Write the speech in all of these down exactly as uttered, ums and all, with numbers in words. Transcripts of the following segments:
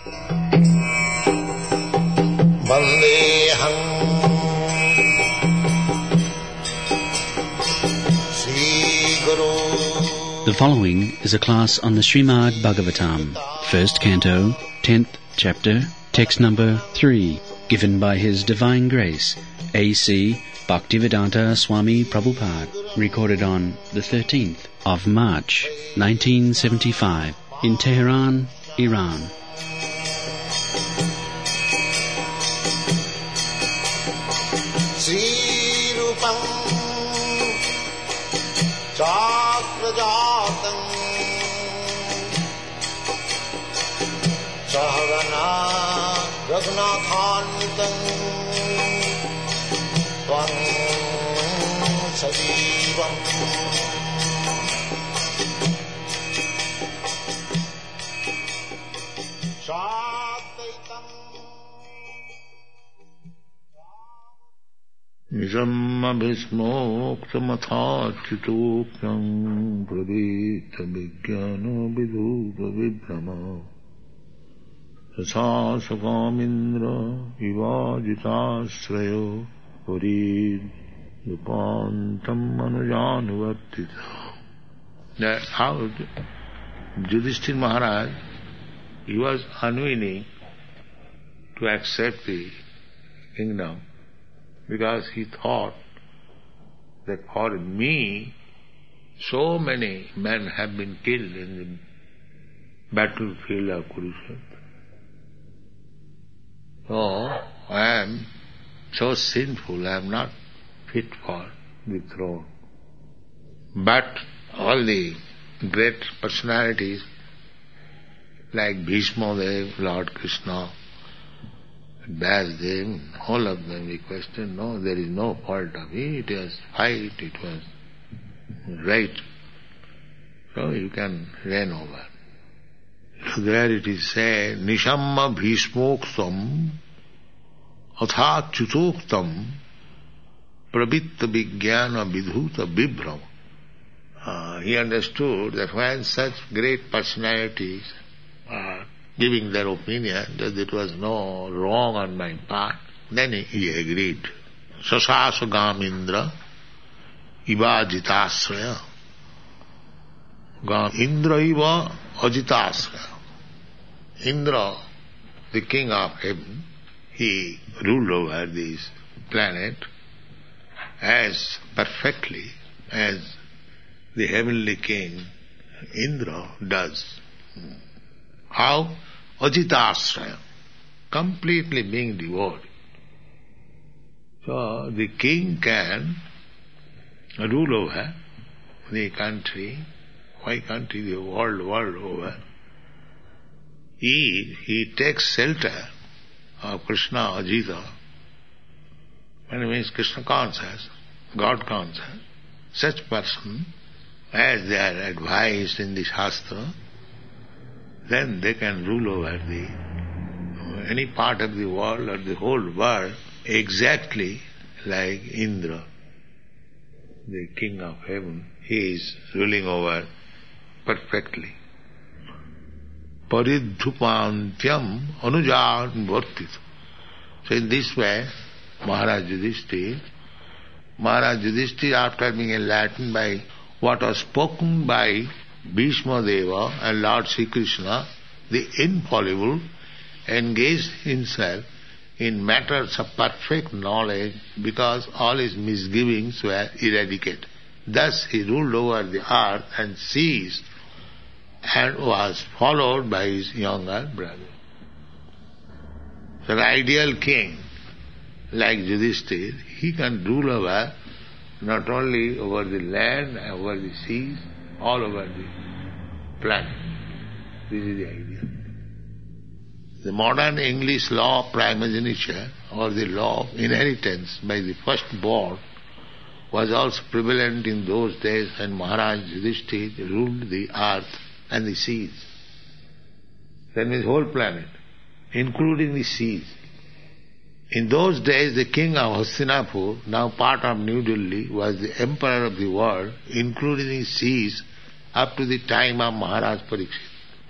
Vandeham Sri Guru. The following is a class on the Srimad Bhagavatam, first canto, tenth chapter, text number three, given by His Divine Grace, A C Bhaktivedanta Swami Prabhupada, recorded on the thirteenth of March, nineteen seventy-five, in Tehran, Iran. Sri Rupam Chakrajatam Sahagana Raghunathantam Tvam Sajivam Sadvaitam Nisamma bhismoktamathachutokyam pravita vijnana vidhuta vibrama sasasakamindra ivajitasrayo purid lupantam manujanuvartita. That how Yudhishthira Maharaj, he was unwilling to accept the kingdom, because he thought that for me, so many men have been killed in the battlefield of Kurukshetra. So, I am so sinful, I am not fit for the throne. But all the great personalities like Bhishma Dev, Lord Krishna, Vyasdev, all of them requested, no, there is no fault of it, it was fight, it was right. So you can reign over. So there it is said, Nishamma bhishmoktam atha chutoktam pravitta vijnana vidhuta vibhrama. Uh, he understood that when such great personalities are giving their opinion that it was no wrong on my part, then he, he agreed. Sasasa Gamindra Iva Ajitasraya. Indra Iva Ajitasraya. Indra, the king of heaven, he ruled over this planet as perfectly as the heavenly king Indra does. How? Ajitasraya, completely being devoured. So the king can rule over the country, why country, the world, world over. He, he takes shelter of Krishna Ajita, and it means Krishna conscious, God conscious. Such person, as they are advised in the Shastra, then they can rule over the any part of the world or the whole world exactly like Indra, the king of heaven. He is ruling over perfectly. Paridhupantyam anujan vartita. So in this way, Maharaj Yudhishthira, Maharaj Yudhishthira, after being enlightened by what was spoken by Bhishma Deva and Lord Sri Krishna, the infallible, engaged himself in matters of perfect knowledge because all his misgivings were eradicated. Thus he ruled over the earth and seas and was followed by his younger brother. So the ideal king, like Yudhishthira, he can rule over not only over the land, over the seas, all over the planet. This is the idea. The modern English law of primogeniture, or the law of inheritance by the firstborn, was also prevalent in those days when Maharaj Yudhishthira ruled the earth and the seas. That means whole planet, including the seas. In those days, the king of Hastinapur, now part of New Delhi, was the emperor of the world, including the seas, up to the time of Maharaj Parikshit.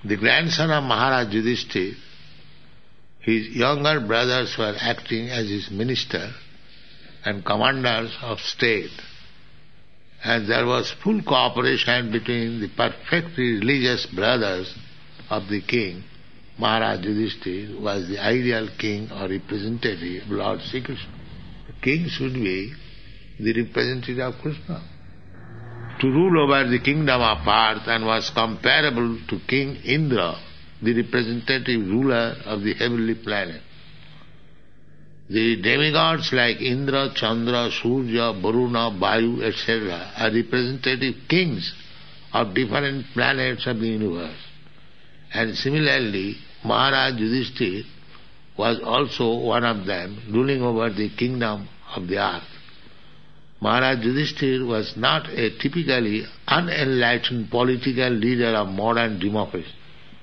the grandson of Maharaj Yudhishthira, his younger brothers were acting as his minister and commanders of state. And there was full cooperation between the perfectly religious brothers of the king. Maharaj Yudhishthira was the ideal king or representative of Lord Sri Krishna. The king should be the representative of Krishna, to rule over the kingdom of earth, and was comparable to King Indra, the representative ruler of the heavenly planet. The demigods like Indra, Chandra, Surya, Varuna, Vayu, et cetera are representative kings of different planets of the universe. And similarly, Maharaj Yudhishthira was also one of them, ruling over the kingdom of the earth. Maharaj Yudhishthira was not a typically unenlightened political leader of modern democracy.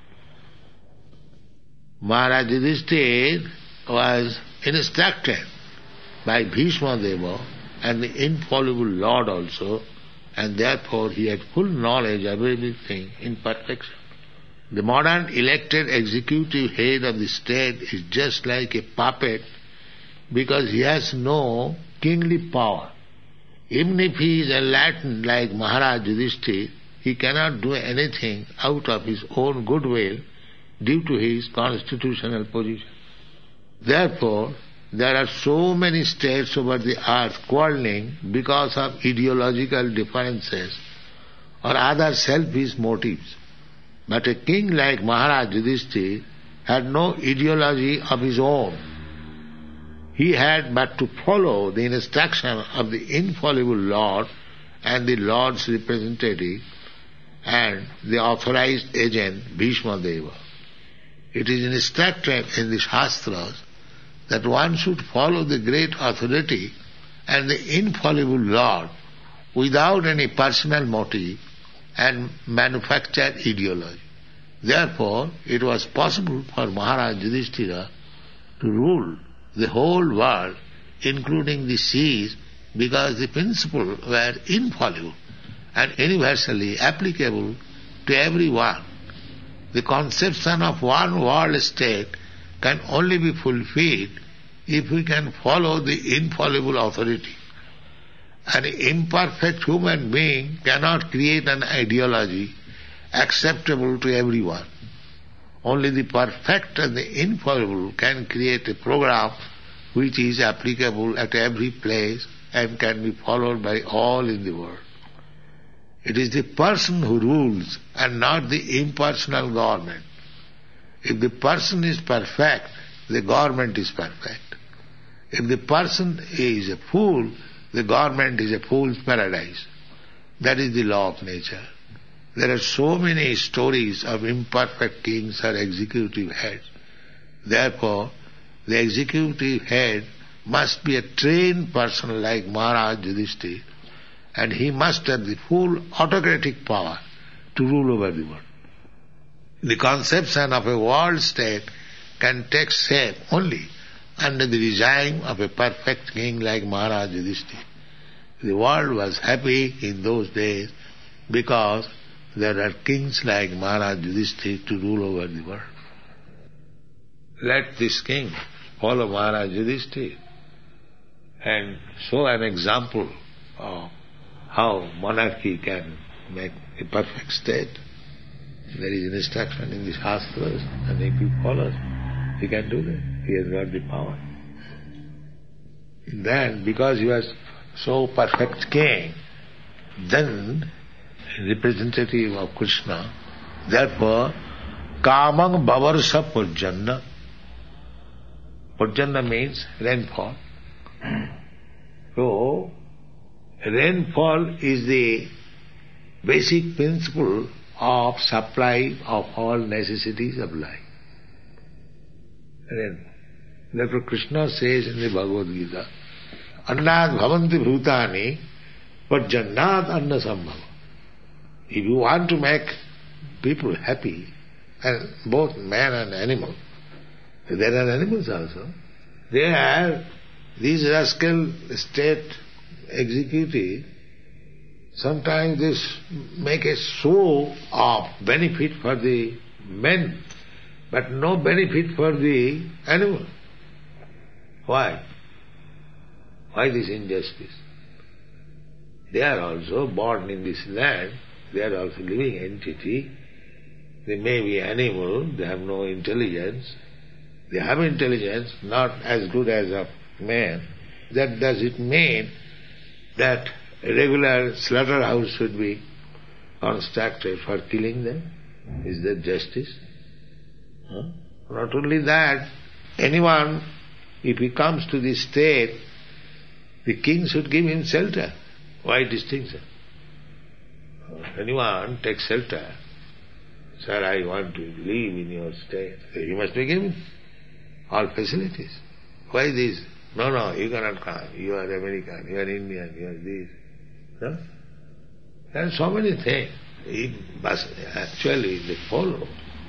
Maharaj Yudhishthira was instructed by Bhishma Deva and the infallible Lord also, and therefore he had full knowledge of everything in perfection. The modern elected executive head of the state is just like a puppet because he has no kingly power. Even if he is enlightened like Maharaj Yudhishthira, he cannot do anything out of his own goodwill due to his constitutional position. Therefore, there are so many states over the earth quarreling because of ideological differences or other selfish motives. But a king like Maharaj Yudhishthira had no ideology of his own. He had but to follow the instruction of the infallible Lord and the Lord's representative and the authorized agent Bhishma Deva. It is instructed in the Shastras that one should follow the great authority and the infallible Lord without any personal motive and manufactured ideology. Therefore, it was possible for Maharaj Yudhishthira to rule the whole world, including the seas, because the principles were infallible and universally applicable to everyone. The conception of one world state can only be fulfilled if we can follow the infallible authority. An imperfect human being cannot create an ideology acceptable to everyone. Only the perfect and the infallible can create a program which is applicable at every place and can be followed by all in the world. It is the person who rules and not the impersonal government. If the person is perfect, the government is perfect. If the person is a fool, the government is a fool's paradise. That is the law of nature. There are so many stories of imperfect kings or executive heads. Therefore, the executive head must be a trained person like Maharaj Yudhishthira, and he must have the full autocratic power to rule over the world. The conception of a world state can take shape only under the regime of a perfect king like Maharaj Yudhishthira. The world was happy in those days because there are kings like Maharaj Yudhishthira to rule over the world. Let this king follow Maharaj Yudhishthira and show an example of how monarchy can make a perfect state. There is instruction in the Shastras, and if he follows, he can do that. He has got the power. Then, because he was so perfect king, then representative of Krishna, therefore, kamang bavarsa purjanna. Purjanna means rainfall. So, rainfall is the basic principle of supply of all necessities of life. Rainfall. Therefore Krishna says in the Bhagavad Gita, Annad bhavanti bhutani purjannat anna sambhava. If you want to make people happy, and both man and animal, there are animals also, they are, these rascal state executive, sometimes they make a show of benefit for the men, but no benefit for the animal. Why? Why this injustice? They are also born in this land, they are also living entity. They may be animal, they have no intelligence. They have intelligence, not as good as a man. That does it mean that a regular slaughterhouse should be constructed for killing them? Is that justice? Huh? Not only that, anyone, if he comes to this state, the king should give him shelter. Why distinction? Anyone takes shelter. Sir, I want to live in your state. You must be given all facilities. Why this? No, no, you cannot come. You are American, you are Indian, you are this. No? There are so many things. It must, actually, they follow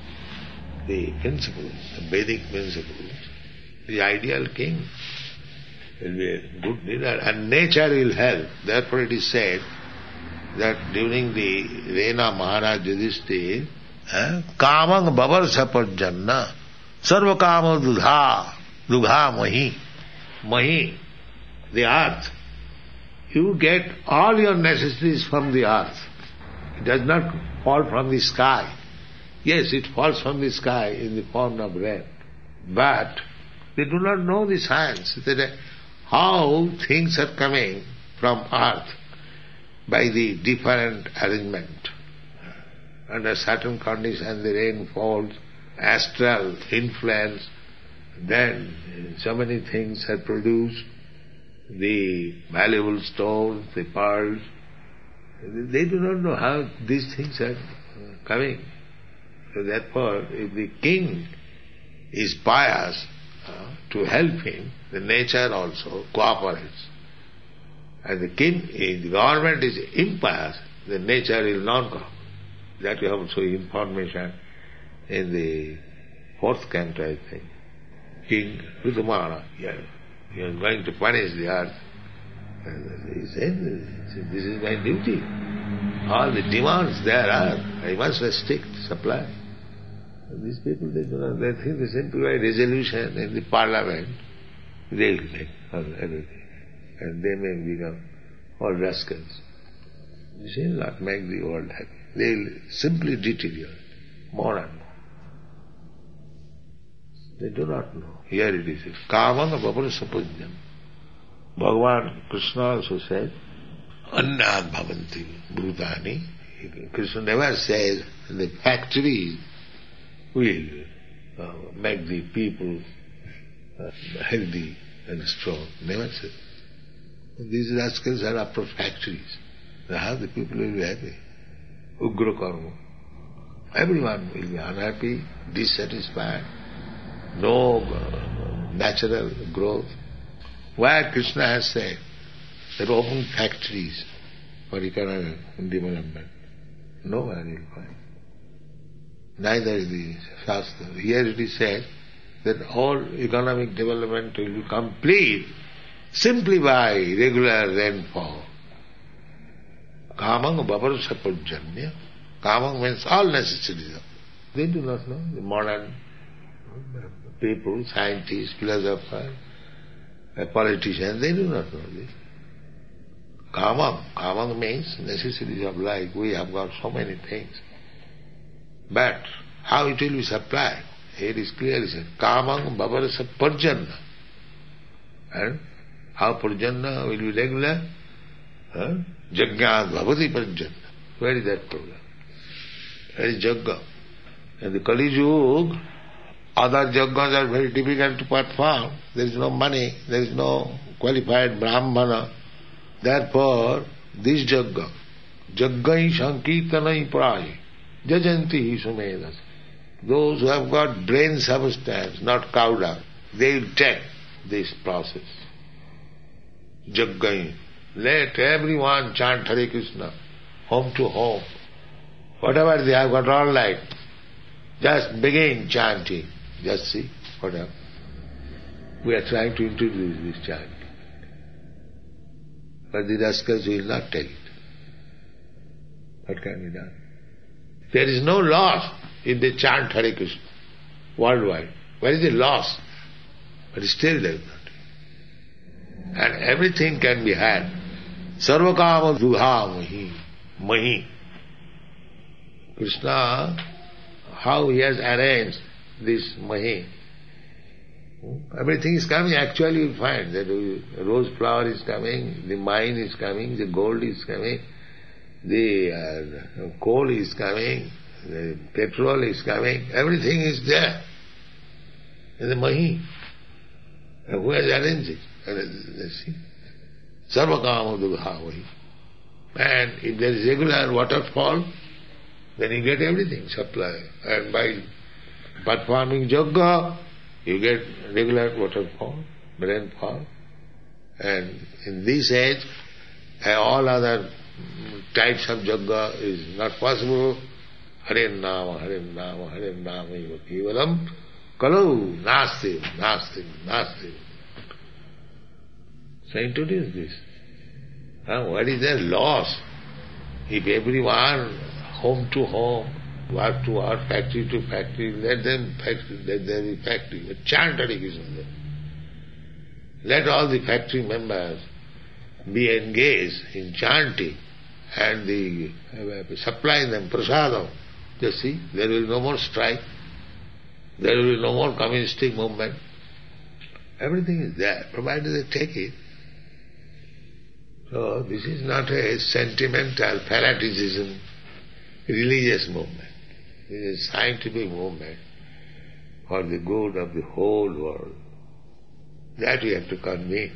the principles, the Vedic principles. The ideal king will be a good leader, and nature will help. Therefore it is said that during the reign of Maharaj Yudhishthira, Kamang babar saparjanna sarva kama dudha dugha mahi mahi, the earth. You get all your necessities from the earth. It does not fall from the sky. Yes, it falls from the sky in the form of rain. But they do not know the science, that how things are coming from earth by the different arrangement. Under certain conditions the rain falls, astral influence, then so many things are produced, the valuable stones, the pearls. They do not know how these things are coming. So therefore, if the king is pious, uh, to help him, the nature also cooperates. And the king, if the government is impious, the nature will not cooperate. That you have also information in the fourth canto, I think. King Ridumana, yeah, he is going to punish the earth. And he said, this is my duty. All the demands there are, I must restrict supply. And these people, they do not, they think they simply by resolution in the parliament, they will take everything. And they may become all rascals. This will not make the world happy. They will simply deteriorate more and more. They do not know. Here it is. Kamang bhavana sapujyam. Bhagavan Krishna also said, Annad bhavanti bhutani. Krishna never says the factories will uh, make the people uh, healthy and strong. Never said. These rascals are after factories. How the people will be happy? Ugra karma. Everyone will be unhappy, dissatisfied, no uh, natural growth. Where Krishna has said that open factories for economic development, nowhere you will find. Neither is the Shastra. Here it is said that all economic development will be complete simply by regular rainfall. Kamang bhavar sapujjanya. Kamang means all necessities. They do not know. The modern people, scientists, philosophers, politicians, they do not know this. Kamang. Kamang means necessities of life. We have got so many things. But how it will be supplied? Here is clearly said. Kamang bhavar sapujjanya. And how purjanna will be regular? Huh? Jagya bhavati purjanna. Where is that program? Where is Jagga? In the Kali Yuga, other Jaggas are very difficult to perform. There is no money, there is no qualified Brahmana. Therefore, this Jagga, Jaggai Sankirtanai Prayi, Jajanti Sumedas. Those who have got brain substance, not cow dung, they will take this process. Jaggai. Let everyone chant Hare Krishna, home to home. Whatever they have got all right, just begin chanting. Just see, whatever. We are trying to introduce this chant. But the rascals will not take it. What can be done? There is no loss if they chant Hare Krishna worldwide? Where is the loss? But still there is nothing. And everything can be had. Sarvakama dugha mahi. Mahi. Krishna, how he has arranged this mahi. Everything is coming. Actually you find that the rose flower is coming, the mine is coming, the gold is coming, the uh, coal is coming, the petrol is coming, everything is there in the mahi. And who has arranged it? And see, sarvakama dugha mahi. And if there is regular waterfall, then you get everything, supply. And by performing yoga, you get regular waterfall, rainfall. And in this age, all other types of yoga is not possible. Hare Nama, Hare Nama, Hare Nama, eva kevalam, kalu, nasti, nasti, nasti. So introduce this. Huh? What is their loss? If everyone, home to home, work to work, factory to factory, let them factory, let there be factory. But chant Hare Krishna there. Let all the factory members be engaged in chanting and the uh, supplying them prasadam. Just see, there will be no more strike, there will be no more communistic movement. Everything is there, provided they take it. So this is not a sentimental fanaticism, religious movement. It is a scientific movement for the good of the whole world. That we have to convey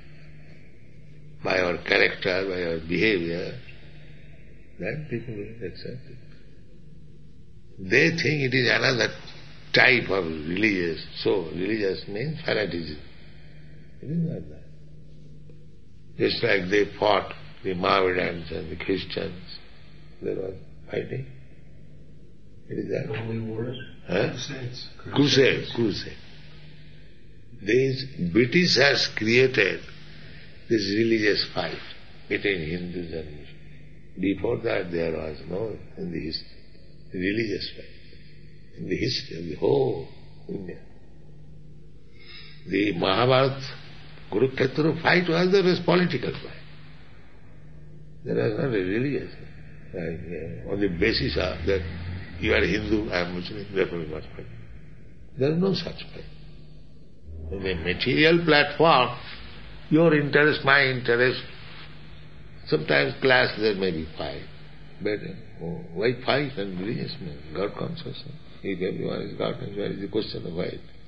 by our character, by our behavior. Then people will accept it. They think it is another type of religious. So religious means fanaticism. It is not that. Just like they fought the Mohammedans and the Christians, there was fighting. It is that. Holy wars? Huh? Crusades. Crusade, crusade. These British has created this religious fight between Hindus and Muslims. Before that there was no in the history, religious fight. In the history of the whole India. The Mahabharata, Kurukshetra fight was a political fight. There was not a religious fight. Like, uh, on the basis of that you are Hindu, I am Muslim, therefore we must fight. There is no such fight. In the material platform, your interest, my interest, sometimes class there may be fight. But oh, why fight and religious? God consciousness. If everyone is God, where is the question of fight?